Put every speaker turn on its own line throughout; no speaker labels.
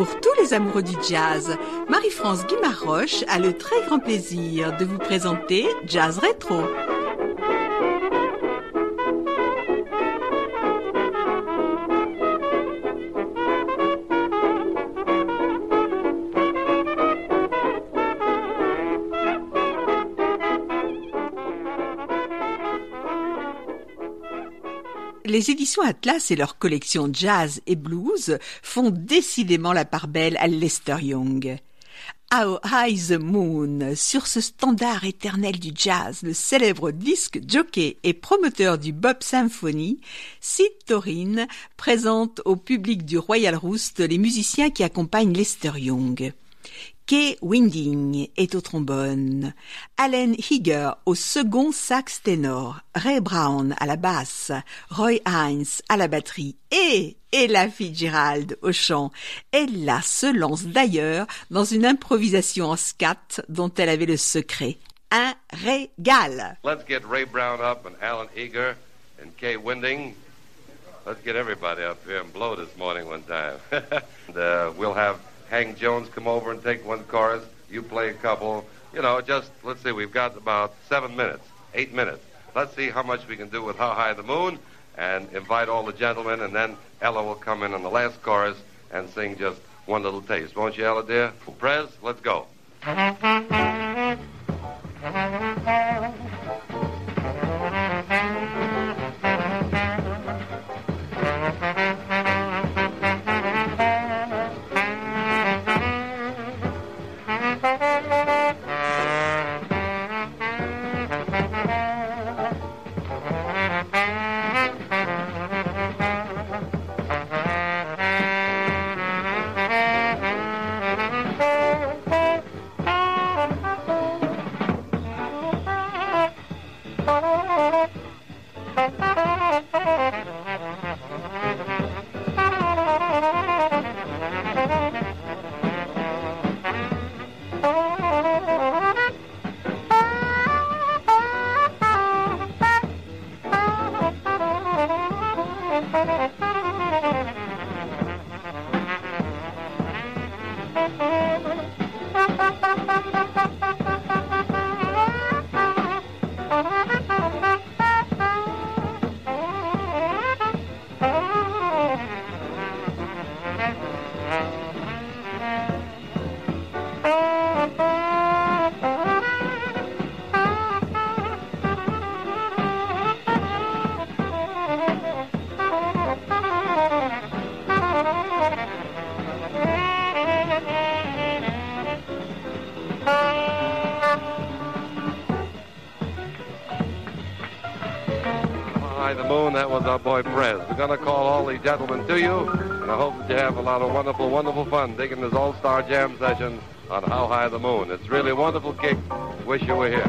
Pour tous les amoureux du jazz, Marie-France Guimarroche a le très grand plaisir de vous présenter Jazz Rétro. Les éditions Atlas et leur collection Jazz et Blues font décidément la part belle à Lester Young. How High the Moon, sur ce standard éternel du jazz, le célèbre disque jockey et promoteur du Bob Symphony, Sid Torin présente au public du Royal Roost les musiciens qui accompagnent Lester Young. Kay Winding est au trombone, Allen Higger au second sax ténor, Ray Brown à la basse, Roy Haynes à la batterie et Ella Fitzgerald au chant. Ella se lance d'ailleurs dans une improvisation en scat dont elle avait le secret. Un régal.
Let's get Ray Brown up and Allen Higger and Kay Winding. Let's get everybody up here and blow this morning one time. And, we'll have Hank Jones come over and take one chorus. You play a couple. You know, just, let's see, we've got about 7 minutes, 8 minutes. Let's see how much we can do with How High the Moon and invite all the gentlemen, and then Ella will come in on the last chorus and sing just one little taste. Won't you, Ella, dear? Prez, let's go. The moon, that was our boy Prez. We're going to call all the gentlemen to you, and I hope that you have a lot of wonderful, wonderful fun digging this all-star jam session on How High the Moon. It's really a wonderful kick. Wish you were here.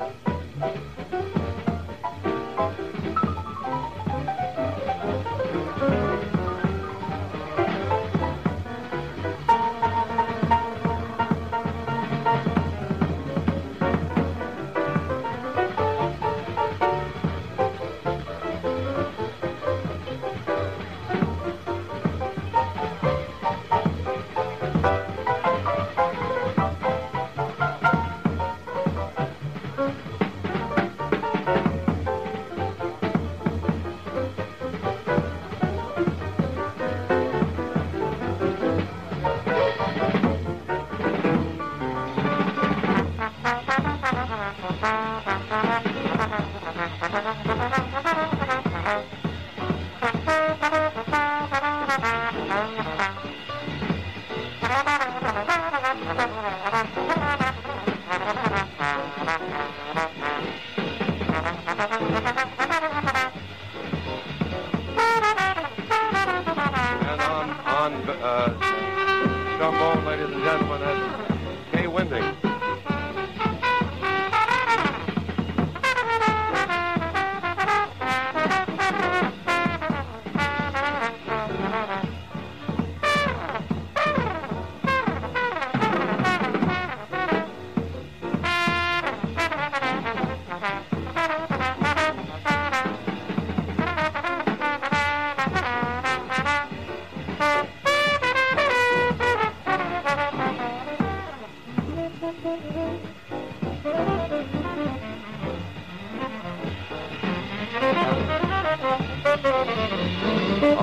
Trombone, ladies and gentlemen, that's Kay Winding.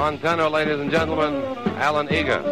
On tenor, ladies and gentlemen, Alan Eager.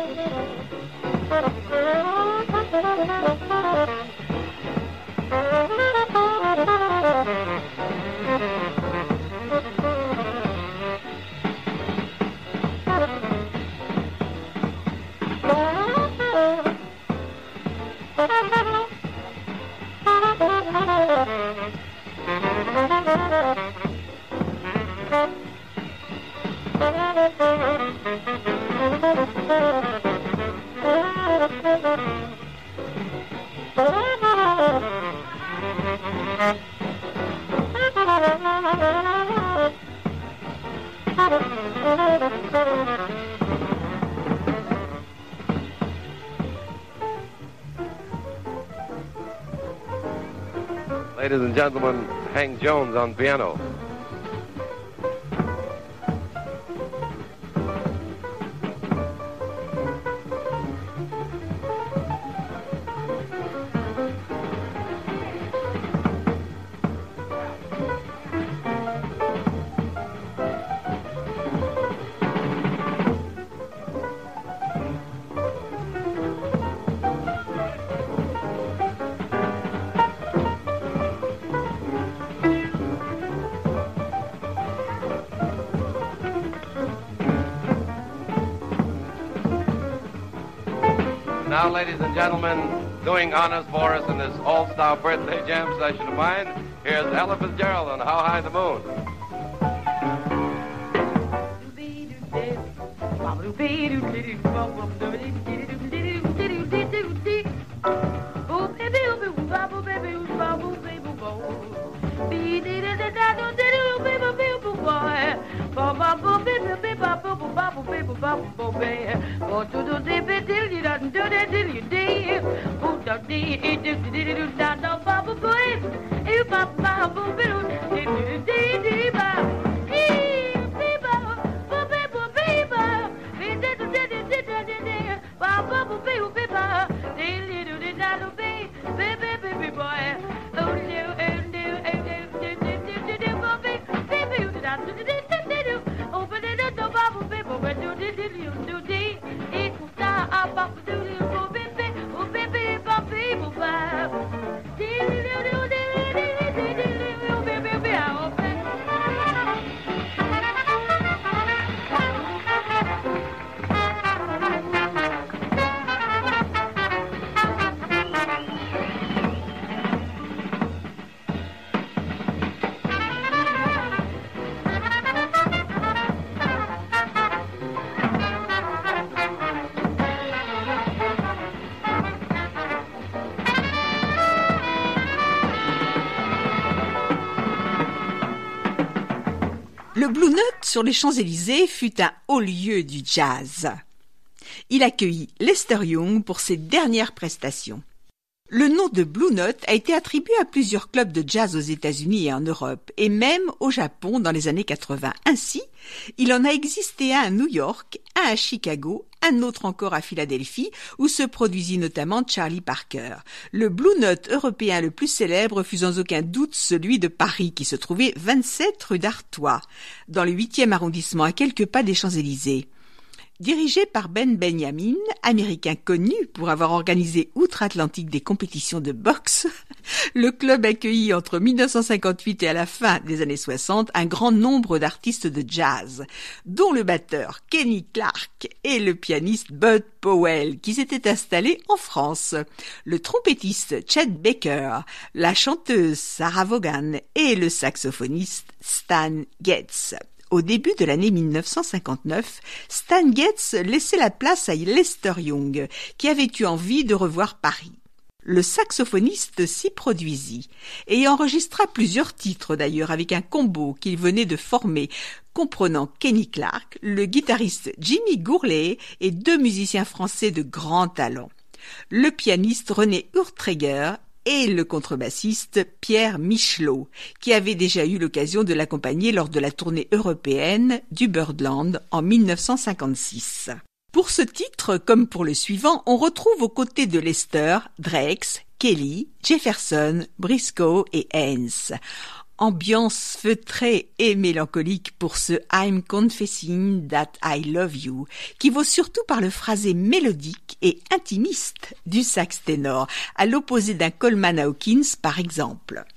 Ladies and gentlemen, Hank Jones on piano. Now, ladies and gentlemen, doing honors for us in this all-star birthday jam session of mine, here's Ella Fitzgerald on How High the Moon.
Le Blue Note sur les Champs-Élysées fut un haut lieu du jazz. Il accueillit Lester Young pour ses dernières prestations. Le nom de Blue Note a été attribué à plusieurs clubs de jazz aux États-Unis et en Europe, et même au Japon dans les années 80. Ainsi, il en a existé un à New York, un à Chicago, un autre encore à Philadelphie, où se produisit notamment Charlie Parker. Le Blue Note européen le plus célèbre fut sans aucun doute celui de Paris, qui se trouvait 27 rue d'Artois, dans le 8e arrondissement, à quelques pas des Champs-Élysées. Dirigé par Ben Benjamin, américain connu pour avoir organisé outre-Atlantique des compétitions de boxe, le club accueillit entre 1958 et à la fin des années 60 un grand nombre d'artistes de jazz, dont le batteur Kenny Clarke et le pianiste Bud Powell, qui s'étaient installés en France, le trompettiste Chet Baker, la chanteuse Sarah Vaughan et le saxophoniste Stan Getz. Au début de l'année 1959, Stan Getz laissait la place à Lester Young, qui avait eu envie de revoir Paris. Le saxophoniste s'y produisit et enregistra plusieurs titres d'ailleurs avec un combo qu'il venait de former, comprenant Kenny Clarke, le guitariste Jimmy Gourlay et 2 musiciens français de grand talent, le pianiste René Urtreger et le contrebassiste Pierre Michelot, qui avait déjà eu l'occasion de l'accompagner lors de la tournée européenne du Birdland en 1956. Pour ce titre, comme pour le suivant, on retrouve aux côtés de Lester, Drex, Kelly, Jefferson, Briscoe et Haynes. Ambiance feutrée et mélancolique pour ce I'm Confessing That I Love You, qui vaut surtout par le phrasé mélodique et intimiste du sax ténor, à l'opposé d'un Coleman Hawkins par exemple.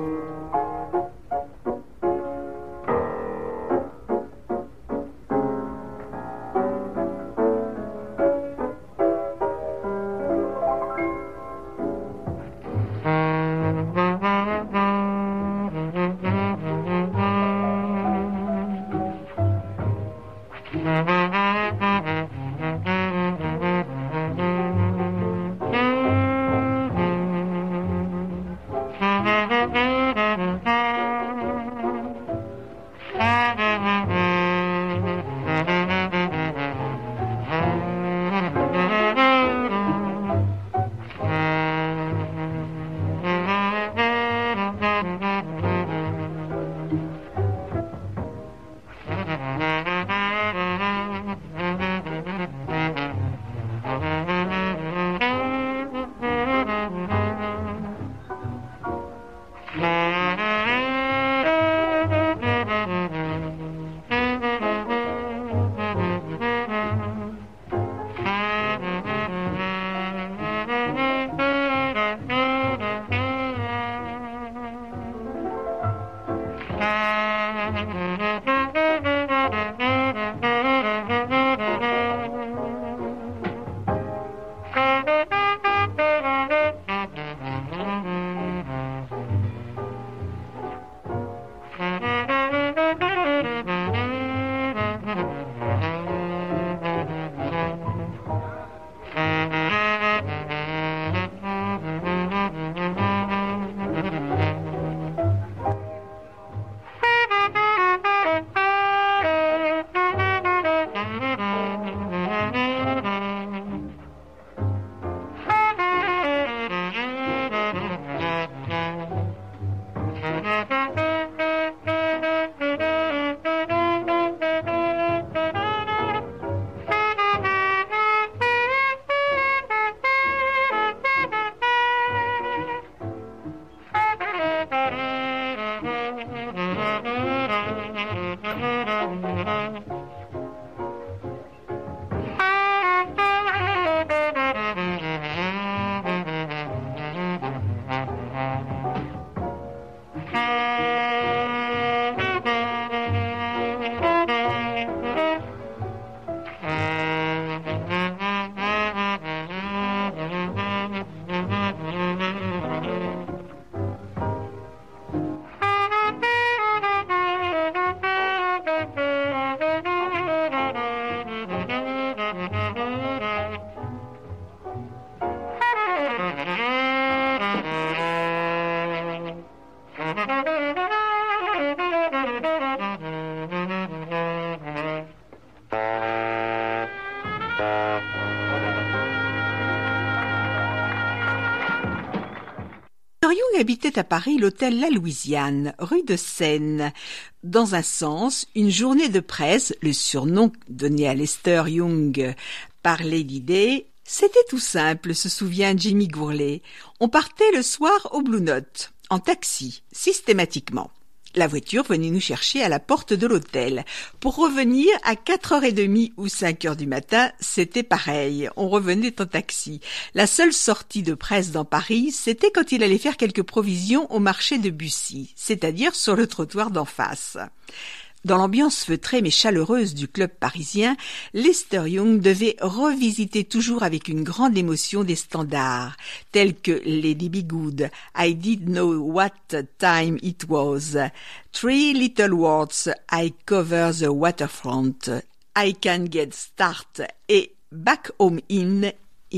Young habitait à Paris l'hôtel La Louisiane, rue de Seine. Dans un sens, une journée de presse, le surnom donné à Lester Young par Lady Day, c'était tout simple, se souvient Jimmy Gourlay. On partait le soir au Blue Note, en taxi, systématiquement. La voiture venait nous chercher à la porte de l'hôtel. Pour revenir à 4h30 ou 5h du matin, c'était pareil. On revenait en taxi. La seule sortie de presse dans Paris, c'était quand il allait faire quelques provisions au marché de Bussy, c'est-à-dire sur le trottoir d'en face. Dans l'ambiance feutrée mais chaleureuse du club parisien, Lester Young devait revisiter toujours avec une grande émotion des standards, tels que Lady Be Good, I Did Know What Time It Was, Three Little Words, I Cover the Waterfront, I Can Get Start et Back Home in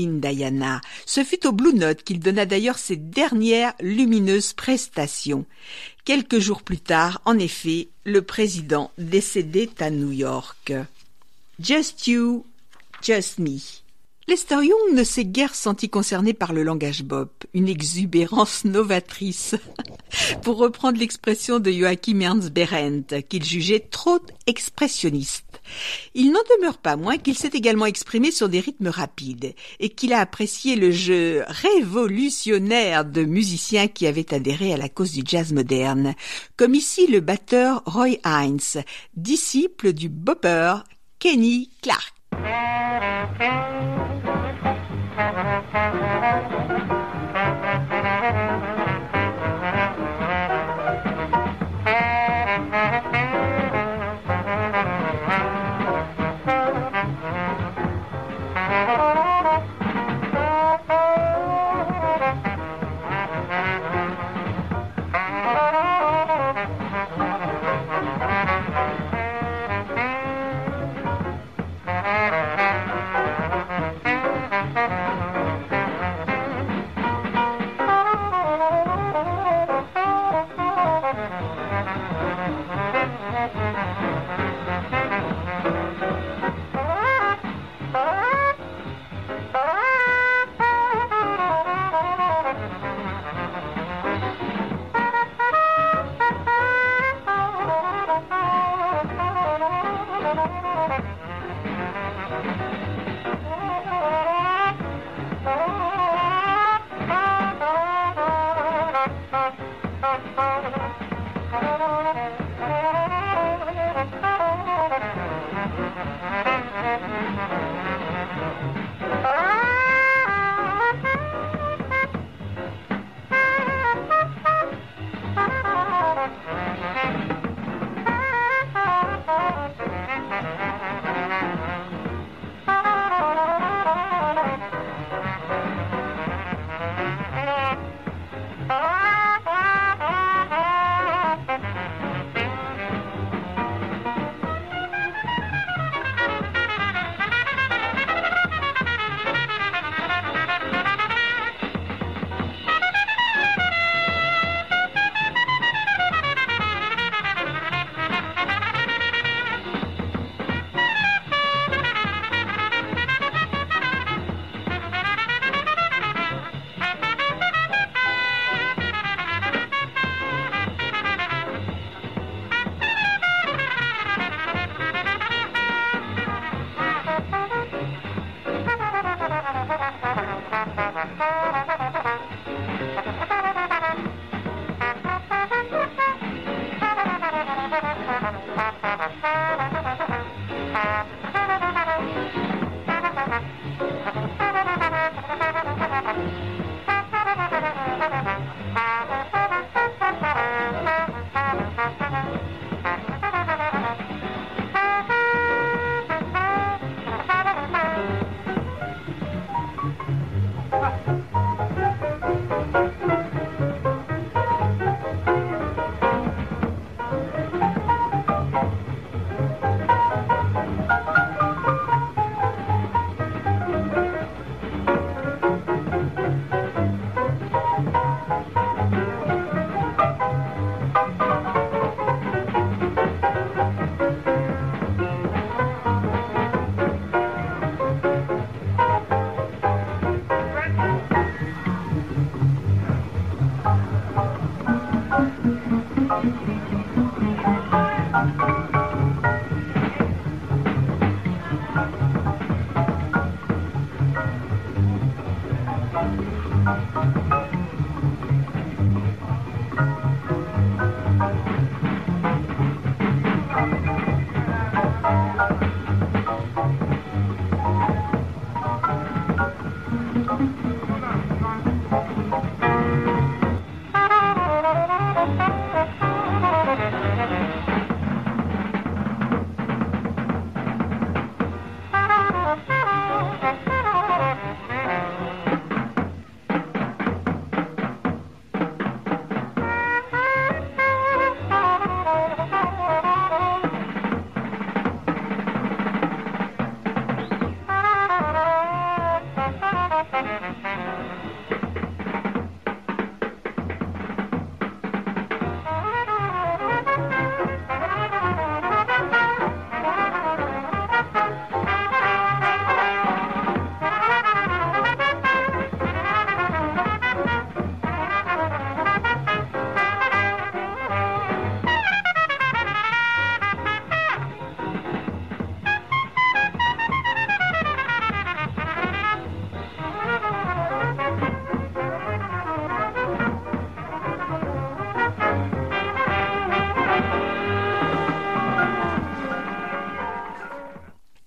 Diana. Ce fut au Blue Note qu'il donna d'ailleurs ses dernières lumineuses prestations. Quelques jours plus tard, en effet, le président décédait à New York. Just You, Just Me. Lester Young ne s'est guère senti concerné par le langage bop, une exubérance novatrice, pour reprendre l'expression de Joachim Ernst Berendt, qu'il jugeait trop expressionniste. Il n'en demeure pas moins qu'il s'est également exprimé sur des rythmes rapides et qu'il a apprécié le jeu révolutionnaire de musiciens qui avaient adhéré à la cause du jazz moderne, comme ici le batteur Roy Haynes, disciple du bopper Kenny Clarke.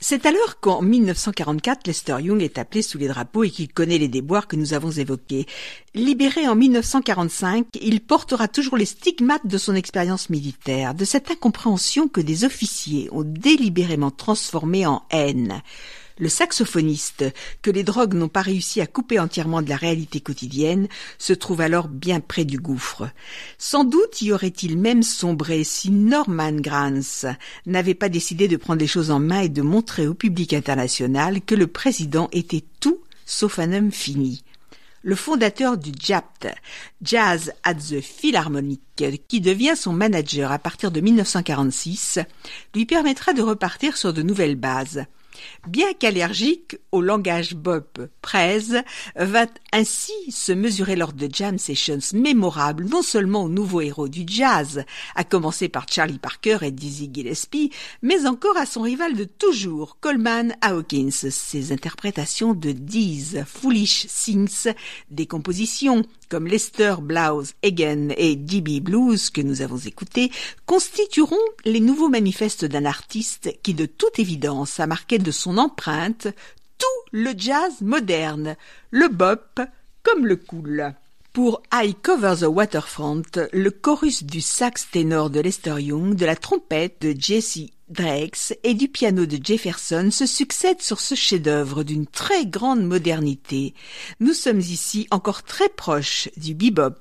C'est alors qu'en 1944, Lester Young est appelé sous les drapeaux et qu'il connaît les déboires que nous avons évoqués. Libéré en 1945, il portera toujours les stigmates de son expérience militaire, de cette incompréhension que des officiers ont délibérément transformée en haine. Le saxophoniste, que les drogues n'ont pas réussi à couper entièrement de la réalité quotidienne, se trouve alors bien près du gouffre. Sans doute y aurait-il même sombré si Norman Granz n'avait pas décidé de prendre les choses en main et de montrer au public international que le président était tout sauf un homme fini. Le fondateur du JAPT, Jazz at the Philharmonic, qui devient son manager à partir de 1946, lui permettra de repartir sur de nouvelles bases. Bien qu'allergique au langage bop Prez, va ainsi se mesurer lors de jam sessions mémorables non seulement aux nouveaux héros du jazz, à commencer par Charlie Parker et Dizzy Gillespie, mais encore à son rival de toujours, Coleman Hawkins. Ses interprétations de These Foolish Things, des compositions comme Lester Blouses Hagen et D.B. Blues que nous avons écoutés, constitueront les nouveaux manifestes d'un artiste qui de toute évidence a marqué de son empreinte tout le jazz moderne, le bop comme le cool. Pour I Cover the Waterfront, le chorus du sax ténor de Lester Young, de la trompette de Jesse Drake et du piano de Jefferson se succèdent sur ce chef-d'œuvre d'une très grande modernité. Nous sommes ici encore très proches du bebop.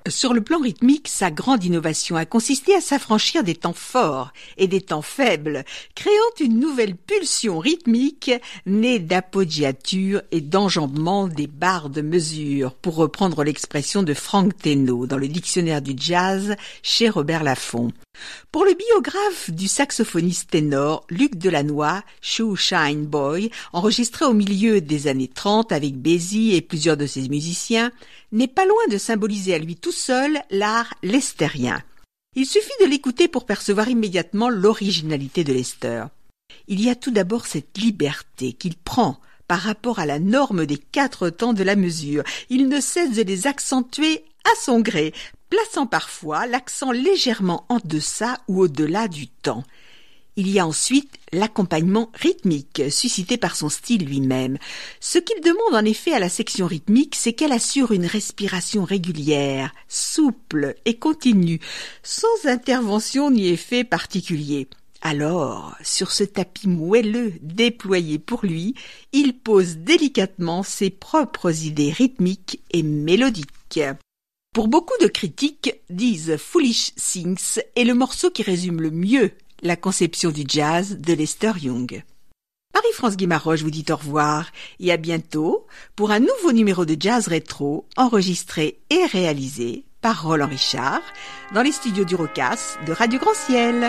Sur le plan rythmique, sa grande innovation a consisté à s'affranchir des temps forts et des temps faibles, créant une nouvelle pulsion rythmique née d'appoggiature et d'enjambement des barres de mesure, pour reprendre l'expression de Frank Teno dans le dictionnaire du jazz chez Robert Laffont. Pour le biographe du saxophoniste ténor Luc Delannoy, Shoe Shine Boy, enregistré au milieu des années 30 avec Basie et plusieurs de ses musiciens, n'est pas loin de symboliser à lui tout seul l'art lesterien. Il suffit de l'écouter pour percevoir immédiatement l'originalité de Lester. Il y a tout d'abord cette liberté qu'il prend par rapport à la norme des 4 temps de la mesure. Il ne cesse de les accentuer à son gré, plaçant parfois l'accent légèrement en deçà ou au-delà du temps. Il y a ensuite l'accompagnement rythmique, suscité par son style lui-même. Ce qu'il demande en effet à la section rythmique, c'est qu'elle assure une respiration régulière, souple et continue, sans intervention ni effet particulier. Alors, sur ce tapis moelleux déployé pour lui, il pose délicatement ses propres idées rythmiques et mélodiques. Pour beaucoup de critiques, disent Foolish Things est le morceau qui résume le mieux la conception du jazz de Lester Young. Marie-France Guimaroche vous dit au revoir et à bientôt pour un nouveau numéro de Jazz Rétro enregistré et réalisé par Roland Richard dans les studios du Rocas de Radio Grand Ciel.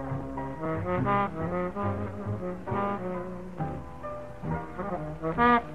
Mm-hmm.